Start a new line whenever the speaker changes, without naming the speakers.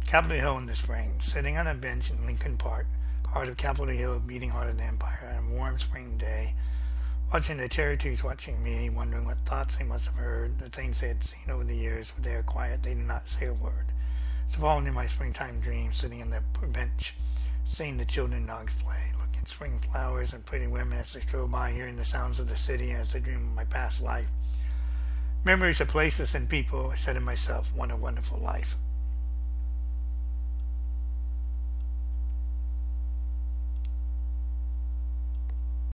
Capitol Hill in the spring, sitting on a bench in Lincoln Park, heart of Capitol Hill, beating heart of the empire, on a warm spring day, watching the cherry trees watching me, wondering what thoughts they must have heard, the things they had seen over the years, but they are quiet, they do not say a word. So falling in my springtime dreams, sitting on the bench, seeing the children dogs play, looking at spring flowers and pretty women as they stroll by, hearing the sounds of the city as I dream of my past life. Memories of places and people, I said to myself, what a wonderful life.